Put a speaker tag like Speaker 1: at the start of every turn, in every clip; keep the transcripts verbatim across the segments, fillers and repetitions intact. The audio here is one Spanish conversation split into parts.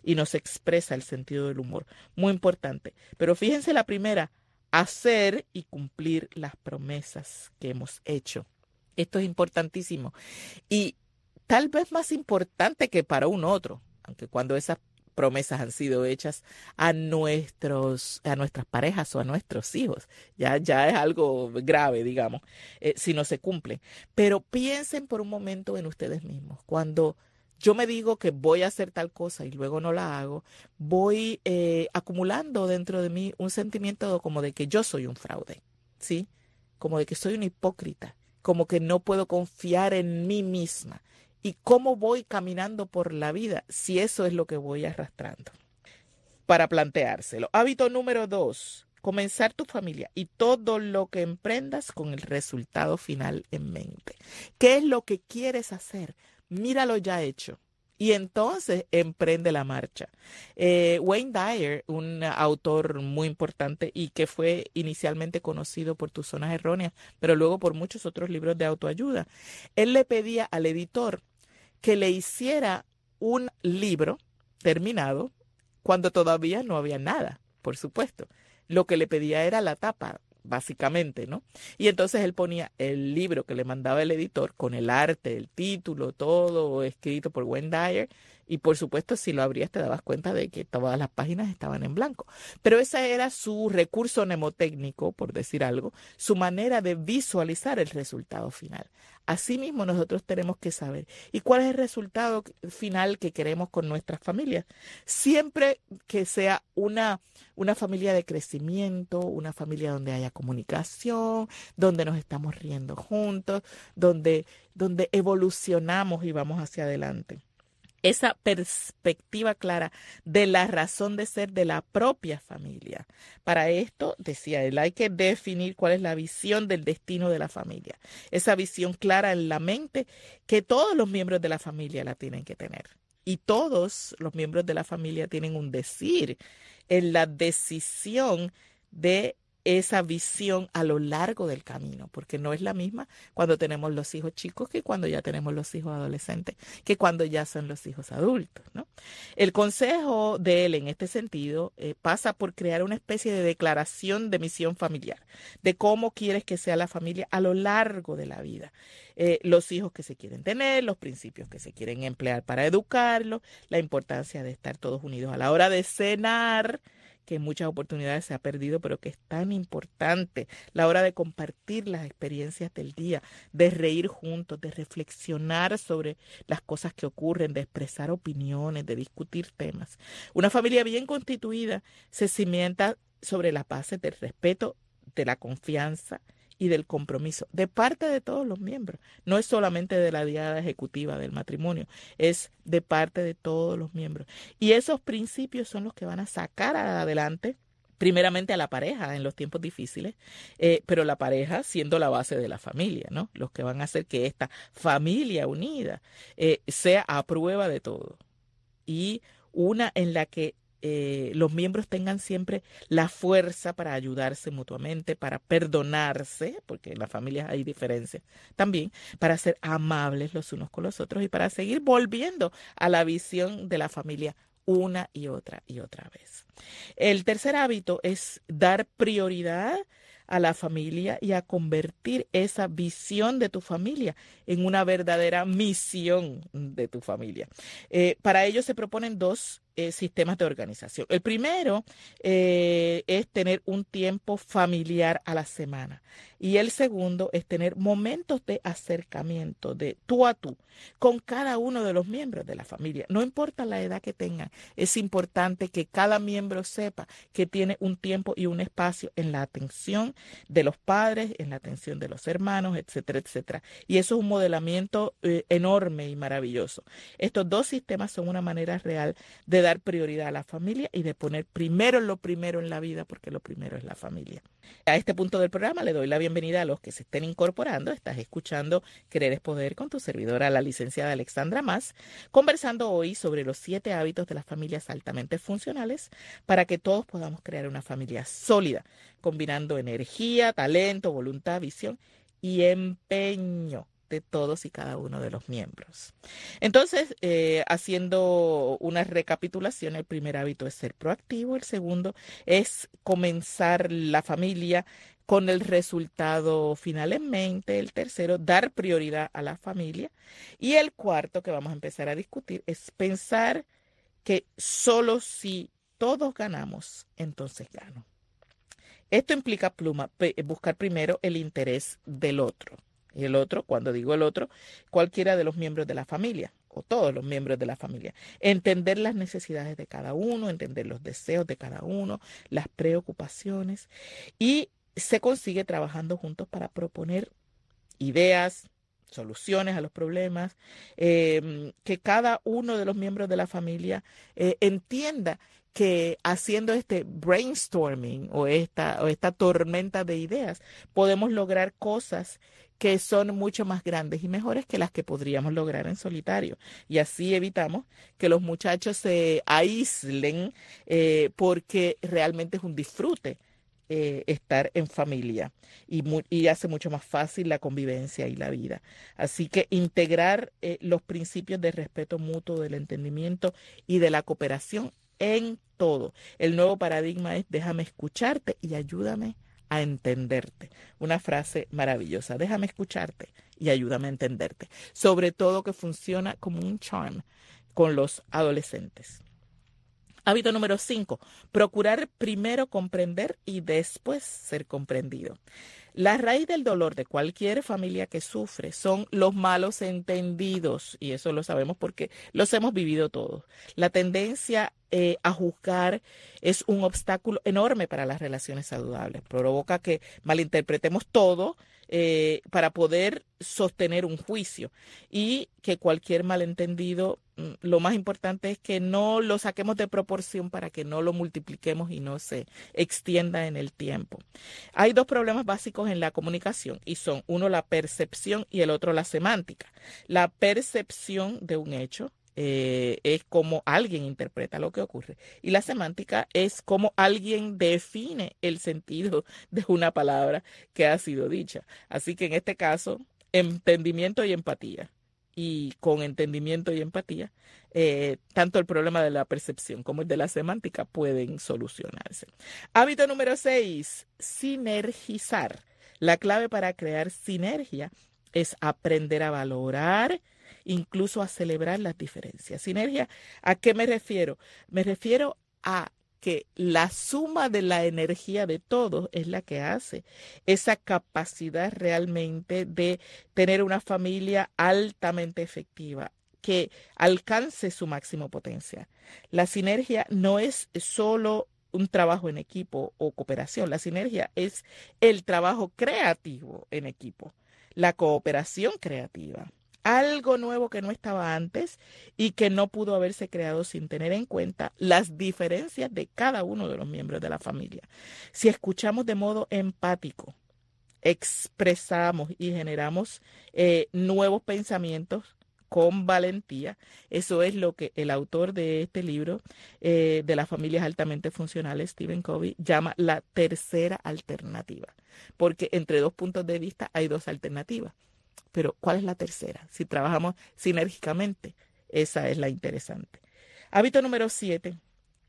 Speaker 1: y nos expresa el sentido del humor. Muy importante. Pero fíjense la primera, hacer y cumplir las promesas que hemos hecho. Esto es importantísimo. Y tal vez más importante que para un otro, aunque cuando esas promesas han sido hechas a nuestros, a nuestras parejas o a nuestros hijos. Ya, ya es algo grave, digamos, eh, si no se cumplen. Pero piensen por un momento en ustedes mismos. Cuando yo me digo que voy a hacer tal cosa y luego no la hago, voy eh, acumulando dentro de mí un sentimiento como de que yo soy un fraude, ¿sí? Como de que soy una hipócrita, como que no puedo confiar en mí misma. ¿Y cómo voy caminando por la vida si eso es lo que voy arrastrando? Para planteárselo. Hábito número dos, comenzar tu familia y todo lo que emprendas con el resultado final en mente. ¿Qué es lo que quieres hacer? Míralo ya hecho. Y entonces emprende la marcha. Eh, Wayne Dyer, un autor muy importante y que fue inicialmente conocido por Tus Zonas Erróneas, pero luego por muchos otros libros de autoayuda, él le pedía al editor que le hiciera un libro terminado cuando todavía no había nada, por supuesto. Lo que le pedía era la tapa, básicamente, ¿no? Y entonces él ponía el libro que le mandaba el editor con el arte, el título, todo escrito por Wayne Dyer. Y por supuesto, si lo abrías te dabas cuenta de que todas las páginas estaban en blanco. Pero ese era su recurso mnemotécnico, por decir algo, su manera de visualizar el resultado final. Asimismo, nosotros tenemos que saber, ¿y cuál es el resultado final que queremos con nuestras familias? Siempre que sea una, una familia de crecimiento, una familia donde haya comunicación, donde nos estamos riendo juntos, donde, donde evolucionamos y vamos hacia adelante. Esa perspectiva clara de la razón de ser de la propia familia. Para esto, decía él, hay que definir cuál es la visión del destino de la familia. Esa visión clara en la mente que todos los miembros de la familia la tienen que tener. Y todos los miembros de la familia tienen un decir en la decisión de esa visión a lo largo del camino, porque no es la misma cuando tenemos los hijos chicos que cuando ya tenemos los hijos adolescentes, que cuando ya son los hijos adultos, ¿no? El consejo de él en este sentido eh, pasa por crear una especie de declaración de misión familiar, de cómo quieres que sea la familia a lo largo de la vida. Eh, los hijos que se quieren tener, los principios que se quieren emplear para educarlos, la importancia de estar todos unidos a la hora de cenar, que en muchas oportunidades se ha perdido, pero que es tan importante, la hora de compartir las experiencias del día, de reír juntos, de reflexionar sobre las cosas que ocurren, de expresar opiniones, de discutir temas. Una familia bien constituida se cimienta sobre las bases del respeto, de la confianza y del compromiso de parte de todos los miembros. No es solamente de la diada ejecutiva del matrimonio, es de parte de todos los miembros. Y esos principios son los que van a sacar adelante primeramente a la pareja en los tiempos difíciles, eh, pero la pareja siendo la base de la familia, ¿no? Los que van a hacer que esta familia unida eh, sea a prueba de todo y una en la que eh, los miembros tengan siempre la fuerza para ayudarse mutuamente, para perdonarse, porque en las familias hay diferencias también, para ser amables los unos con los otros y para seguir volviendo a la visión de la familia una y otra y otra vez. El tercer hábito es dar prioridad a la familia y a convertir esa visión de tu familia en una verdadera misión de tu familia. Eh, para ello se proponen dos eh, sistemas de organización. El primero eh, es tener un tiempo familiar a la semana y el segundo es tener momentos de acercamiento de tú a tú con cada uno de los miembros de la familia. No importa la edad que tengan, es importante que cada miembro sepa que tiene un tiempo y un espacio en la atención de los padres, en la atención de los hermanos, etcétera, etcétera. Y eso es un modelamiento eh, enorme y maravilloso. Estos dos sistemas son una manera real de dar prioridad a la familia y de poner primero lo primero en la vida, porque lo primero es la familia. A este punto del programa le doy la bienvenida a los que se estén incorporando. Estás escuchando Querer es Poder con tu servidora, la licenciada Alexandra Mas, conversando hoy sobre los siete hábitos de las familias altamente funcionales para que todos podamos crear una familia sólida, combinando energía, talento, voluntad, visión y empeño de todos y cada uno de los miembros. Entonces, eh, haciendo una recapitulación, el primer hábito es ser proactivo, el segundo es comenzar la familia con el resultado final en mente, el tercero, dar prioridad a la familia, y el cuarto que vamos a empezar a discutir es pensar que solo si todos ganamos, entonces gano. Esto implica, Pluma, buscar primero el interés del otro. Y el otro, cuando digo el otro, cualquiera de los miembros de la familia o todos los miembros de la familia. Entender las necesidades de cada uno, entender los deseos de cada uno, las preocupaciones, y se consigue trabajando juntos para proponer ideas, soluciones a los problemas, eh, que cada uno de los miembros de la familia eh, entienda que haciendo este brainstorming o esta, o esta tormenta de ideas podemos lograr cosas que son mucho más grandes y mejores que las que podríamos lograr en solitario. Y así evitamos que los muchachos se aíslen eh, porque realmente es un disfrute eh, estar en familia y, mu y hace mucho más fácil la convivencia y la vida. Así que integrar eh, los principios de respeto mutuo, del entendimiento y de la cooperación en todo. El nuevo paradigma es déjame escucharte y ayúdame a entenderte. Una frase maravillosa, déjame escucharte y ayúdame a entenderte. Sobre todo que funciona como un charm con los adolescentes. Hábito número cinco, procurar primero comprender y después ser comprendido. La raíz del dolor de cualquier familia que sufre son los malos entendidos, y eso lo sabemos porque los hemos vivido todos. La tendencia eh, a juzgar es un obstáculo enorme para las relaciones saludables. Provoca que malinterpretemos todo eh, para poder sostener un juicio, y que cualquier malentendido, lo más importante es que no lo saquemos de proporción para que no lo multipliquemos y no se extienda en el tiempo. Hay dos problemas básicos en la comunicación y son uno la percepción y el otro la semántica. La percepción de un hecho eh, es como alguien interpreta lo que ocurre, y la semántica es como alguien define el sentido de una palabra que ha sido dicha. Así que en este caso, entendimiento y empatía. Y con entendimiento y empatía, eh, tanto el problema de la percepción como el de la semántica pueden solucionarse. Hábito número seis, sinergizar. La clave para crear sinergia es aprender a valorar, incluso a celebrar las diferencias. Sinergia, ¿a qué me refiero? Me refiero a que la suma de la energía de todos es la que hace esa capacidad realmente de tener una familia altamente efectiva, que alcance su máximo potencial. La sinergia no es solo un trabajo en equipo o cooperación, la sinergia es el trabajo creativo en equipo, la cooperación creativa. Algo nuevo que no estaba antes y que no pudo haberse creado sin tener en cuenta las diferencias de cada uno de los miembros de la familia. Si escuchamos de modo empático, expresamos y generamos eh, nuevos pensamientos con valentía, eso es lo que el autor de este libro, eh, de las familias altamente funcionales, Stephen Covey, llama la tercera alternativa. Porque entre dos puntos de vista hay dos alternativas. Pero, ¿cuál es la tercera? Si trabajamos sinérgicamente, esa es la interesante. Hábito número siete.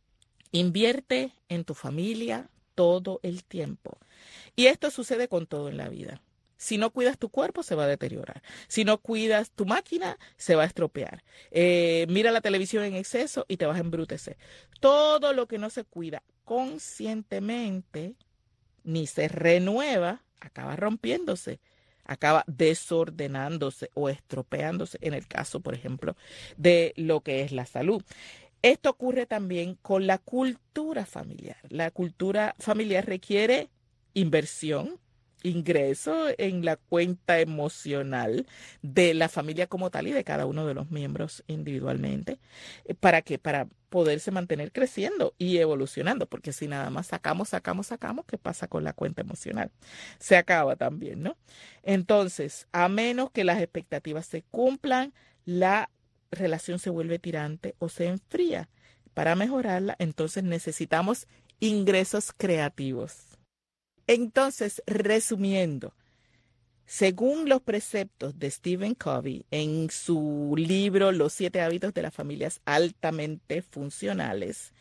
Speaker 1: Invierte en tu familia todo el tiempo. Y esto sucede con todo en la vida. Si no cuidas tu cuerpo, se va a deteriorar. Si no cuidas tu máquina, se va a estropear. Eh, mira la televisión en exceso y te vas a embrutecer. Todo lo que no se cuida conscientemente ni se renueva, acaba rompiéndose, acaba desordenándose o estropeándose en el caso, por ejemplo, de lo que es la salud. Esto ocurre también con la cultura familiar. La cultura familiar requiere inversión, ingreso en la cuenta emocional de la familia como tal y de cada uno de los miembros individualmente. ¿Para qué? Para poderse mantener creciendo y evolucionando, porque si nada más sacamos, sacamos, sacamos, ¿qué pasa con la cuenta emocional? Se acaba también, ¿no? Entonces, a menos que las expectativas se cumplan, la relación se vuelve tirante o se enfría. Para mejorarla, entonces necesitamos ingresos creativos. Entonces, resumiendo, Según los preceptos de Stephen Covey en su libro Los siete hábitos de las familias altamente funcionales,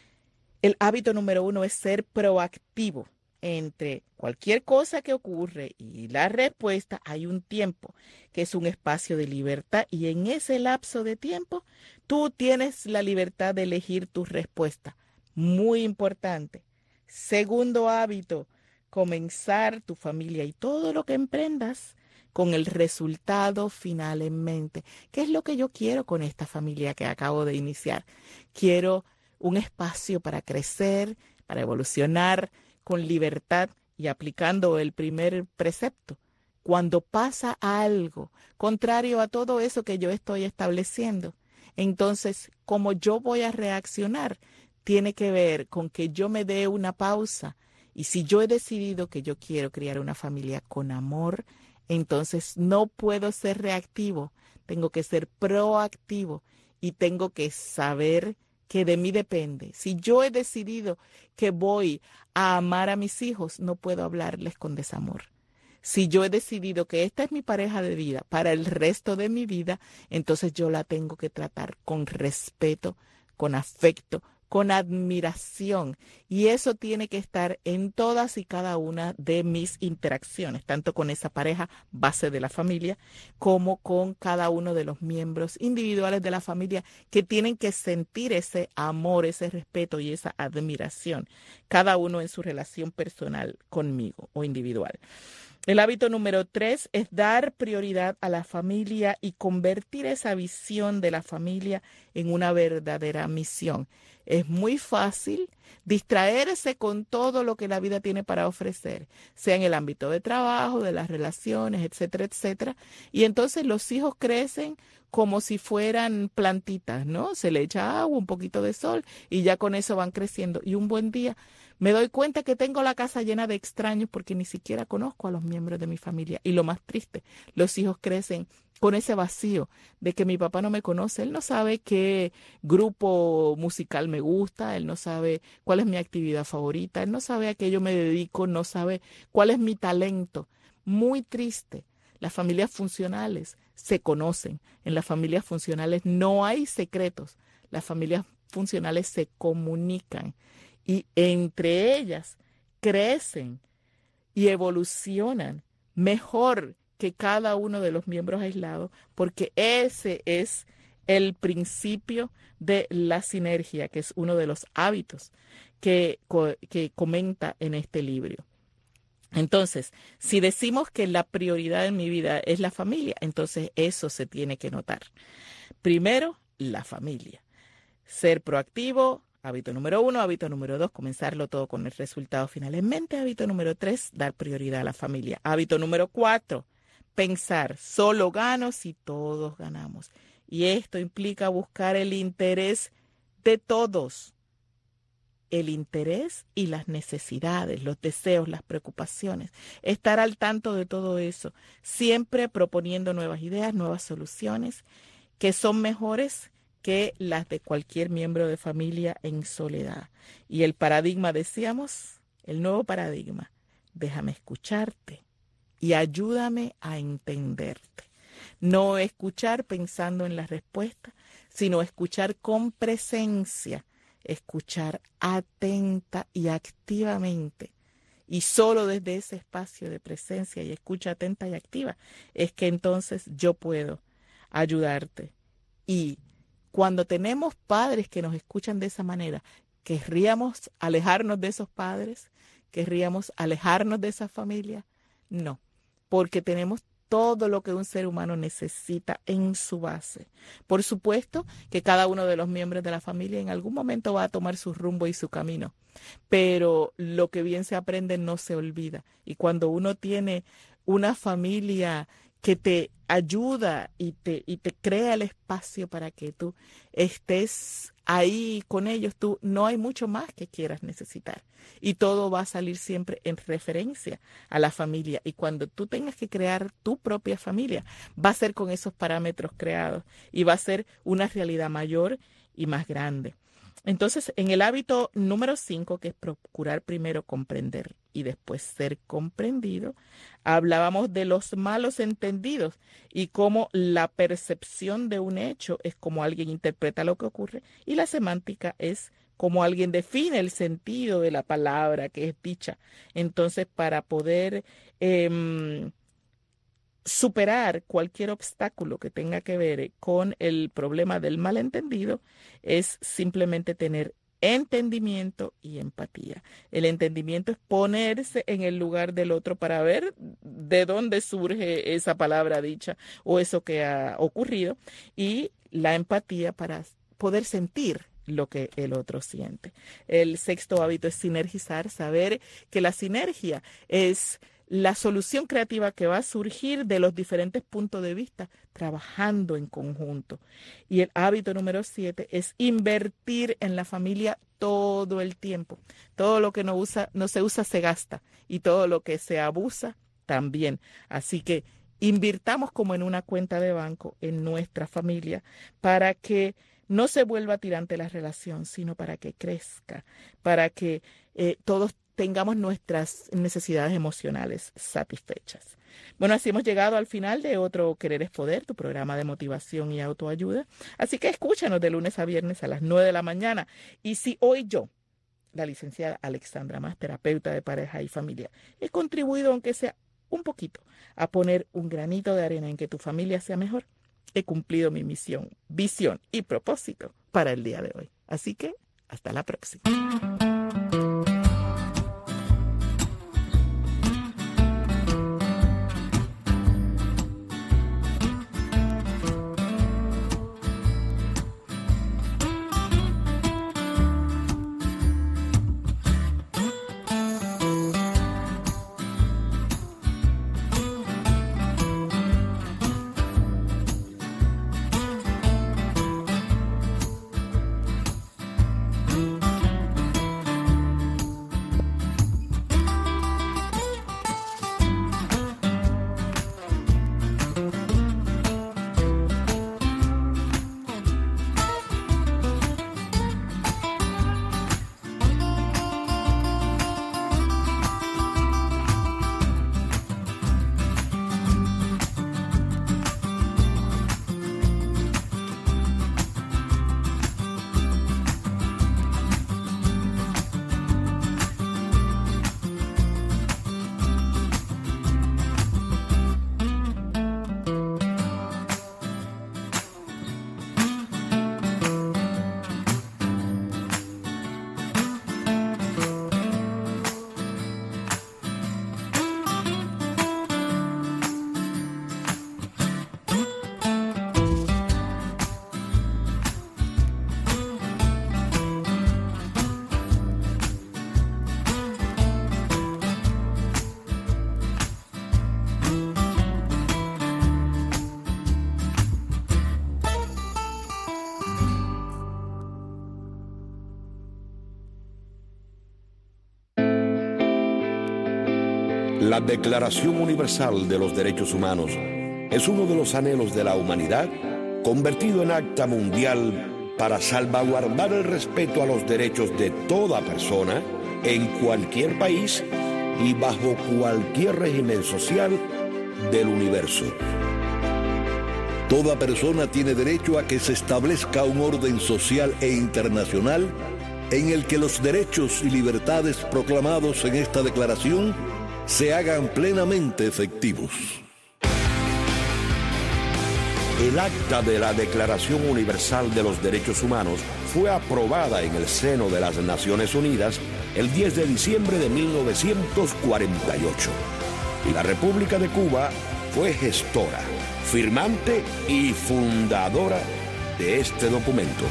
Speaker 1: el hábito número uno es ser proactivo. Entre cualquier cosa que ocurre y la respuesta hay un tiempo, que es un espacio de libertad, y en ese lapso de tiempo tú tienes la libertad de elegir tu respuesta. Muy importante. Segundo hábito, comenzar tu familia y todo lo que emprendas con el resultado final en mente. ¿Qué es lo que yo quiero con esta familia que acabo de iniciar? Quiero un espacio para crecer, para evolucionar con libertad y aplicando el primer precepto. Cuando pasa algo contrario a todo eso que yo estoy estableciendo, entonces, ¿cómo yo voy a reaccionar? Tiene que ver con que yo me dé una pausa. Y si yo he decidido que yo quiero criar una familia con amor, entonces no puedo ser reactivo, tengo que ser proactivo y tengo que saber que de mí depende. Si yo he decidido que voy a amar a mis hijos, no puedo hablarles con desamor. Si yo he decidido que esta es mi pareja de vida para el resto de mi vida, entonces yo la tengo que tratar con respeto, con afecto, con admiración. Y eso tiene que estar en todas y cada una de mis interacciones, tanto con esa pareja base de la familia, como con cada uno de los miembros individuales de la familia que tienen que sentir ese amor, ese respeto y esa admiración, cada uno en su relación personal conmigo o individual. El hábito número tres es dar prioridad a la familia y convertir esa visión de la familia en una verdadera misión. Es muy fácil distraerse con todo lo que la vida tiene para ofrecer, sea en el ámbito de trabajo, de las relaciones, etcétera, etcétera. Y entonces los hijos crecen como si fueran plantitas, ¿no? Se le echa agua, un poquito de sol y ya con eso van creciendo. Y un buen día me doy cuenta que tengo la casa llena de extraños porque ni siquiera conozco a los miembros de mi familia. Y lo más triste, los hijos crecen con ese vacío de que mi papá no me conoce. Él no sabe qué grupo musical me gusta, él no sabe cuál es mi actividad favorita, él no sabe a qué yo me dedico, no sabe cuál es mi talento. Muy triste. Las familias funcionales se conocen. En las familias funcionales no hay secretos. Las familias funcionales se comunican y entre ellas crecen y evolucionan mejor que cada uno de los miembros aislados, porque ese es el principio de la sinergia, que es uno de los hábitos que, que comenta en este libro. Entonces, si decimos que la prioridad en mi vida es la familia, entonces eso se tiene que notar. Primero, la familia. Ser proactivo, hábito número uno. Hábito número dos, comenzarlo todo con el resultado final en mente. Hábito número tres, dar prioridad a la familia. Hábito número cuatro, pensar, solo gano si todos ganamos. Y esto implica buscar el interés de todos. El interés y las necesidades, los deseos, las preocupaciones. Estar al tanto de todo eso. Siempre proponiendo nuevas ideas, nuevas soluciones que son mejores que las de cualquier miembro de familia en soledad. Y el paradigma, decíamos, el nuevo paradigma, déjame escucharte y ayúdame a entenderte. No escuchar pensando en la respuesta, sino escuchar con presencia, escuchar atenta y activamente. Y solo desde ese espacio de presencia y escucha atenta y activa es que entonces yo puedo ayudarte. Y cuando tenemos padres que nos escuchan de esa manera, ¿querríamos alejarnos de esos padres? ¿Querríamos alejarnos de esa familia? No, porque tenemos todo lo que un ser humano necesita en su base. Por supuesto que cada uno de los miembros de la familia en algún momento va a tomar su rumbo y su camino, pero lo que bien se aprende no se olvida. Y cuando uno tiene una familia que te ayuda y te, y te crea el espacio para que tú estés ahí con ellos, tú no hay mucho más que quieras necesitar. Y todo va a salir siempre en referencia a la familia. Y cuando tú tengas que crear tu propia familia, va a ser con esos parámetros creados y va a ser una realidad mayor y más grande. Entonces, en el hábito número cinco, que es procurar primero comprender y después ser comprendido, hablábamos de los malos entendidos y cómo la percepción de un hecho es como alguien interpreta lo que ocurre y la semántica es como alguien define el sentido de la palabra que es dicha. Entonces, para poder eh, superar cualquier obstáculo que tenga que ver con el problema del malentendido, es simplemente tener entendimiento y empatía. El entendimiento es ponerse en el lugar del otro para ver de dónde surge esa palabra dicha o eso que ha ocurrido, y la empatía para poder sentir lo que el otro siente. El sexto hábito es sinergizar, saber que la sinergia es la solución creativa que va a surgir de los diferentes puntos de vista trabajando en conjunto. Y el hábito número siete es invertir en la familia todo el tiempo. Todo lo que no usa, no se usa se gasta, y todo lo que se abusa también. Así que invirtamos como en una cuenta de banco en nuestra familia para que no se vuelva tirante la relación, sino para que crezca, para que eh, todos tengamos nuestras necesidades emocionales satisfechas. Bueno, así hemos llegado al final de otro Querer es Poder, tu programa de motivación y autoayuda. Así que escúchanos de lunes a viernes a las nueve de la mañana. Y si hoy yo, la licenciada Alexandra Mas, terapeuta de pareja y familia, he contribuido, aunque sea un poquito, a poner un granito de arena en que tu familia sea mejor, he cumplido mi misión, visión y propósito para el día de hoy. Así que hasta la próxima.
Speaker 2: La Declaración Universal de los Derechos Humanos es uno de los anhelos de la humanidad convertido en acta mundial para salvaguardar el respeto a los derechos de toda persona en cualquier país y bajo cualquier régimen social del universo.
Speaker 3: Toda persona tiene derecho a que se establezca un orden social e internacional en el que los derechos y libertades proclamados en esta declaración se hagan plenamente efectivos.
Speaker 2: El acta de la Declaración Universal de los Derechos Humanos fue aprobada en el seno de las Naciones Unidas el diez de diciembre de mil novecientos cuarenta y ocho. Y la República de Cuba fue gestora, firmante y fundadora de este documento.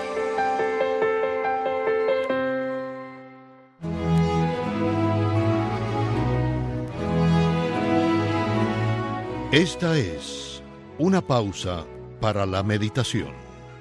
Speaker 4: Esta es una pausa para la meditación.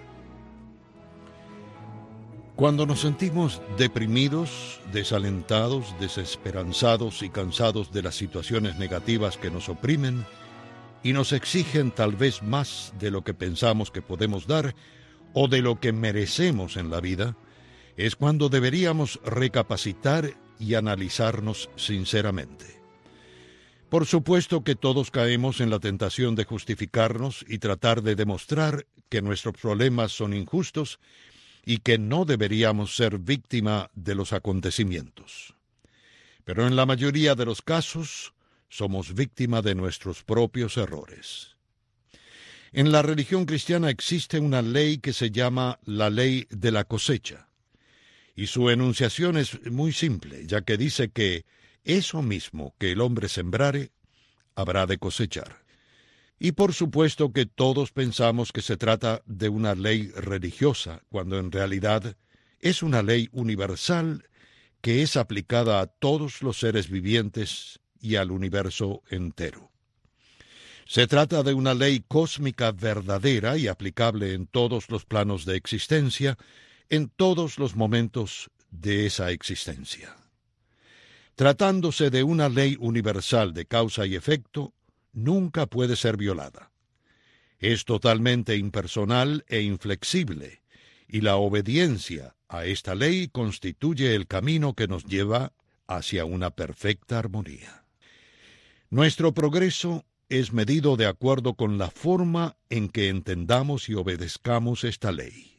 Speaker 4: Cuando nos sentimos deprimidos, desalentados, desesperanzados y cansados de las situaciones negativas que nos oprimen y nos exigen tal vez más de lo que pensamos que podemos dar o de lo que merecemos en la vida, es cuando deberíamos recapacitar y analizarnos sinceramente. Por supuesto que todos caemos en la tentación de justificarnos y tratar de demostrar que nuestros problemas son injustos y que no deberíamos ser víctima de los acontecimientos. Pero en la mayoría de los casos, somos víctima de nuestros propios errores. En la religión cristiana existe una ley que se llama la ley de la cosecha, y su enunciación es muy simple, ya que dice que eso mismo que el hombre sembrare, habrá de cosechar. Y por supuesto que todos pensamos que se trata de una ley religiosa, cuando en realidad es una ley universal que es aplicada a todos los seres vivientes y al universo entero. Se trata de una ley cósmica verdadera y aplicable en todos los planos de existencia, en todos los momentos de esa existencia. Tratándose de una ley universal de causa y efecto, nunca puede ser violada. Es totalmente impersonal e inflexible, y la obediencia a esta ley constituye el camino que nos lleva hacia una perfecta armonía. Nuestro progreso es medido de acuerdo con la forma en que entendamos y obedezcamos esta ley.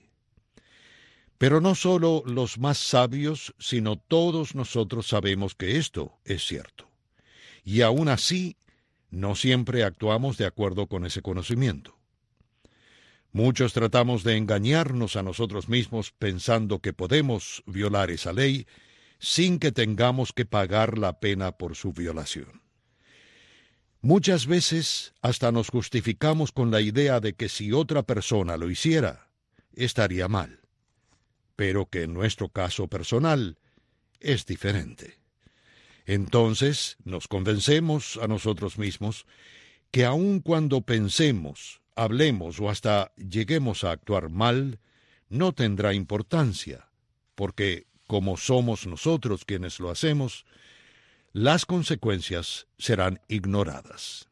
Speaker 4: Pero no solo los más sabios, sino todos nosotros sabemos que esto es cierto. Y aún así, no siempre actuamos de acuerdo con ese conocimiento. Muchos tratamos de engañarnos a nosotros mismos pensando que podemos violar esa ley sin que tengamos que pagar la pena por su violación. Muchas veces hasta nos justificamos con la idea de que si otra persona lo hiciera, estaría mal, pero que en nuestro caso personal es diferente. Entonces nos convencemos a nosotros mismos que aun cuando pensemos, hablemos o hasta lleguemos a actuar mal, no tendrá importancia, porque como somos nosotros quienes lo hacemos, las consecuencias serán ignoradas.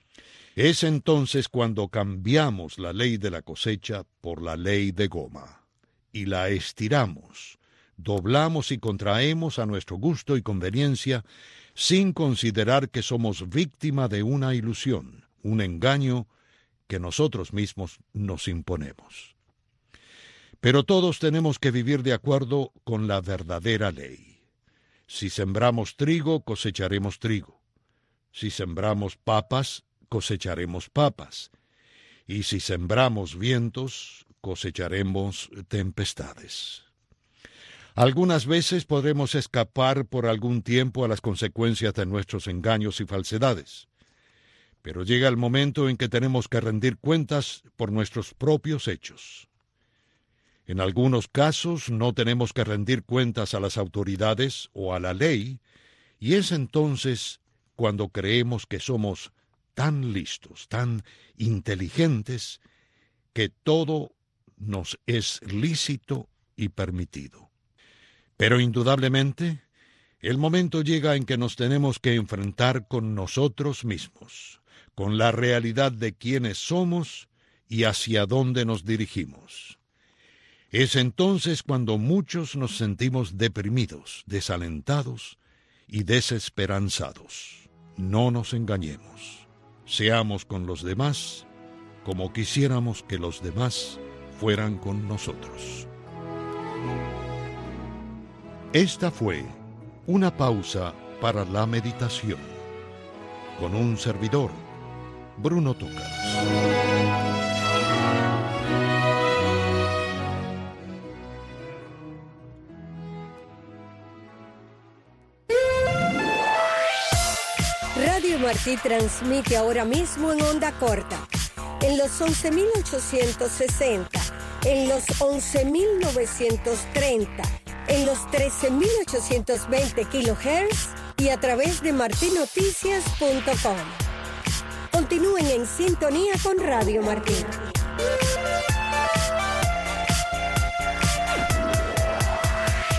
Speaker 4: Es entonces cuando cambiamos la ley de la cosecha por la ley de goma, y la estiramos, doblamos y contraemos a nuestro gusto y conveniencia, sin considerar que somos víctima de una ilusión, un engaño que nosotros mismos nos imponemos. Pero todos tenemos que vivir de acuerdo con la verdadera ley. Si sembramos trigo, cosecharemos trigo. Si sembramos papas, cosecharemos papas. Y si sembramos vientos, cosecharemos tempestades. Algunas veces podremos escapar por algún tiempo a las consecuencias de nuestros engaños y falsedades. Pero llega el momento en que tenemos que rendir cuentas por nuestros propios hechos. En algunos casos no tenemos que rendir cuentas a las autoridades o a la ley, y es entonces cuando creemos que somos tan listos, tan inteligentes, que todo nos es lícito y permitido. Pero indudablemente, el momento llega en que nos tenemos que enfrentar con nosotros mismos, con la realidad de quiénes somos y hacia dónde nos dirigimos. Es entonces cuando muchos nos sentimos deprimidos, desalentados y desesperanzados. No nos engañemos. Seamos con los demás como quisiéramos que los demás fueran con nosotros. Esta fue una pausa para la meditación con un servidor, Bruno Tócaras.
Speaker 5: Radio Martí transmite ahora mismo en onda corta, en los once mil ochocientos sesenta, en los once mil novecientos treinta, en los trece mil ochocientos veinte kilohertz y a través de marti noticias punto com. Continúen en sintonía con Radio Martí.